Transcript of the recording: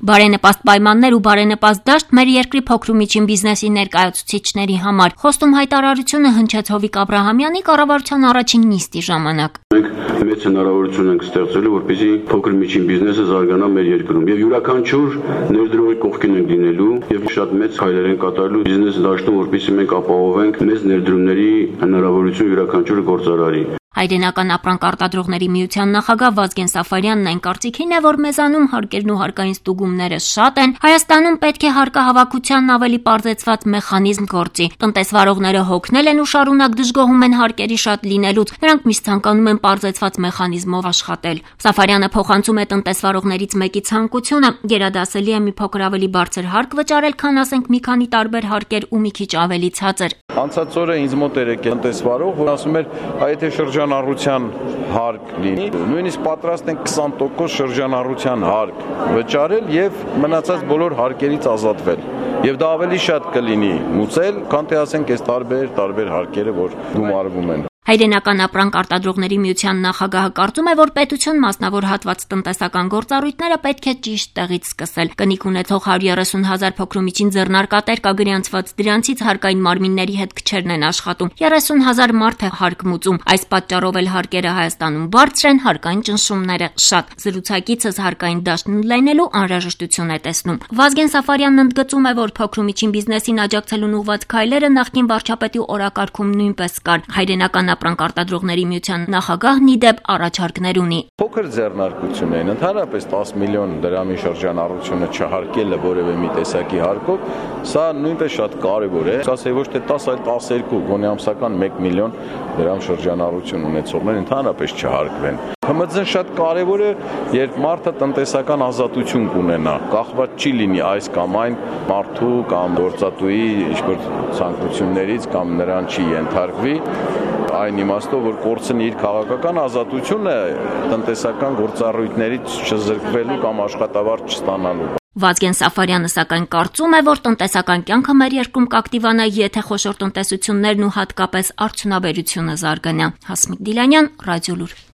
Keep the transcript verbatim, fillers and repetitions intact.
Բարենպաստ պայմաններ ու բարենպաստ դաշտ մեր երկրի փոքր ու միջին բիզնեսի ներկայացուցիչների համար։ Խոստում հայտարարությունը հնչեց Հովիկ Աբրահամյանի կառավարության առաջին նիստի ժամանակ։ Մենք մեծ հնարավորություն ենք ստեղծելու, որպեսզի փոքր միջին բիզնեսը զարգանա մեր երկրում եւ յուրաքանչյուր ներդրողի կողքին ենք լինելու եւ շատ մեծ քայլեր են կատարելու բիզնես դաշտում, որպեսզի մենք ապահովենք մեծ ներդրումների հնարավորություն յուրաքանչյուր գործարարի։ Հայրենական ապրանք արտադրողների միության նախագահ Վազգեն Սաֆարյանն այն կարծիքին է, որ մեզանում հարկերն ու հարկային ստուգումները շատ են, Հայաստանում պետք է հարկահավաքությանն ավելի պարզեցված մեխանիզմ գործի։ Տնտեսվարողները հոգնել են ու շարունակ դժգոհում են հարկերի շատ լինելուց, նրանք միշտ ցանկանում են պարզեցված մեխանիզմով աշխատել։ Սաֆարյանը փոխանցում է տնտեսվարողներից մեկի ցանկությունը, գերադասելի է մի փոքր ավելի բարձր հարկ վճարել, քան ասենք մի քանի տարբեր հարկեր ու մի քիչ ավելի ցածր։ Անցած օրը ինձ մոտ էր եկել տնտեսվարող, որ ասում էր, եթե շրջանառության հարկ լինի, նույնիսկ պատրաստ են քսան տոկոս շրջանառության հարկ վճարել եւ մնացած բոլոր հարկերից ազատվել։ Եվ դա ավելի շատ կլինի մուծել, քան թե ասենք այս տարբեր տարբեր հարկերը, որ գումարվում են։ Հայրենական ապրանք արտադրողների միության նախագահը կարծում է, որ պետություն մասնավոր հատված տնտեսական գործառույթները պետք է ճիշտ տեղից սկսել։ Կնիկ ունեցող հարյուր երեսուն հազար փոքրումիջին ձեռնարկատեր կա գրանցված, դրանցից հարկային մարմինների հետ քչերն են աշխատում։ երեսուն հազար մարդ է հարկ մուծում։ Այս պատճառով էլ հարկերը Հայաստանում բարձր են, հարկային ճնշումները շատ։ Զրուցակիցս հարկային դաշտն լայնելու անհրաժեշտություն է տեսնում։ Վազգեն Սաֆարյանն ընդգծում է, որ փոքրումիջին բիզնեսին աջակցելուն ուղղված քայլերը նախկին վարչապետի օրակարգում նույնպես կար։ Հայրենական ապրանք արտադրողների միության նախագահն ի դեպ առաջարկներ ունի։ Փոքր ձեռնարկություն են, ընդհանրապես դես միլիոն դրամի շրջանառությունը չհարկելը որևէ մի տեսակի հարկով, սա նույնպես շատ կարևոր է։ Ասել ոչ թե դես, այլ տասներկու, գոնե ամսական մեկ միլիոն դրամ շրջանառություն ունեցողներ ընդհանրապես չհարկվեն։ Հ M Z-ն շատ կարևոր է, երբ մարդը տնտեսական ազատություն կունենա, կախված չի լինի այս կամ այն մարդու կամ գործատուի ինչ-որ ցանկություններից կամ նրան չի ենթարկվի, այն իմաստով, որ կորցնի իր քաղաքական ազատությունը տնտեսական գործառույթներից չզրկվելու կամ աշխատավարձ չստանալու։ Վազգեն Սաֆարյանը սակայն կարծում է, որ տնտեսական կյանքը մեր երկրում կակտիվանա, եթե խոշոր տնտեսություններն ու հատկապես արդյունաբերությունը զարգանա։ Հասմիկ Դիլանյան, Ռադիոլուր։